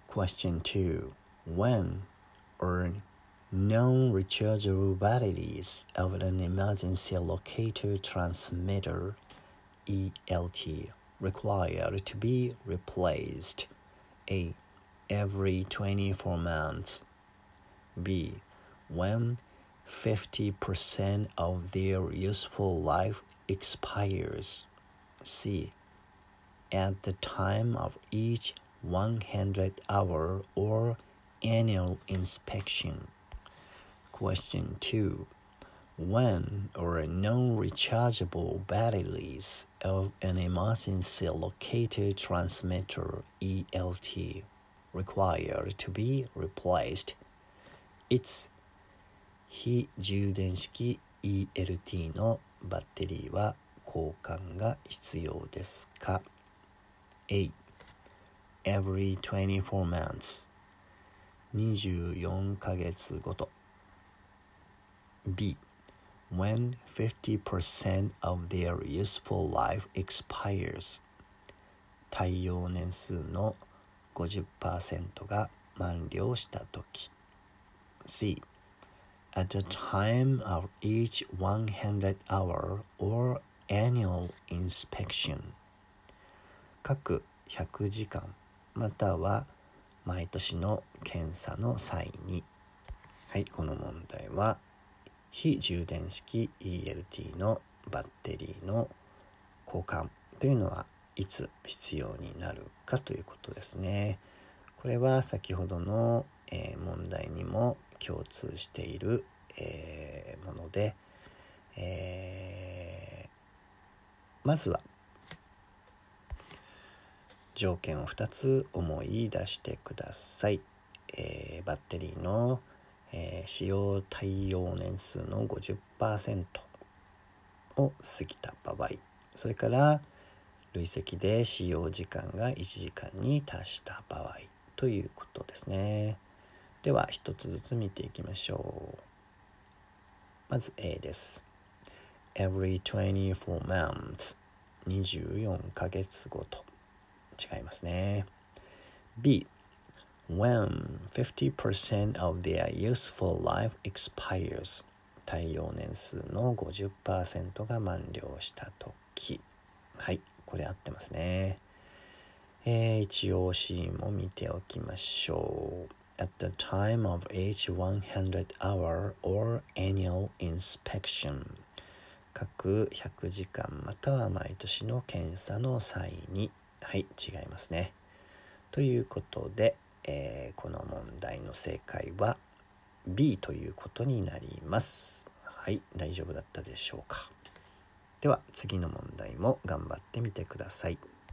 Question 2. When or non-rechargeable batteries of an emergency locator transmitter ELT required to be replaced? A. Every 24 months. B. When 50% of their useful life expires. C. At the time of each 100-hour or annual inspection. Question 2. When or non-rechargeable batteries of an emergency locator transmitter ELT required to be replaced? It's 非充電式 ELT のバッテリーは交換が必要ですか？ A. Every 24 months 24ヶ月ごと B. When 50% of their useful life expires 耐用年数の 50% が満了したとき C. At the time of each 100-hour or annual inspection 各100時間または毎年の検査の際に。はい、この問題は非充電式 ELT のバッテリーの交換というのはいつ必要になるかということですね。これは先ほどの、問題にも共通している、もので、まずは条件を2つ思い出してください。バッテリーの、使用耐用年数の 50% を過ぎた場合、それから累積で使用時間が1時間に達した場合ということですね。では一つずつ見ていきましょう。まず A です。Every 24 months 24ヶ月ごと。違いますね。B. When 50% of their useful life expires 耐用年数の 50% が満了したとき。はい、これ合ってますね。一応 C も見ておきましょう。At the time of each 100-hour or annual inspection 各100時間または毎年の検査の際に。はい、違いますね。ということで、この問題の正解は B ということになります。はい、大丈夫だったでしょうか。では次の問題も頑張ってみてください。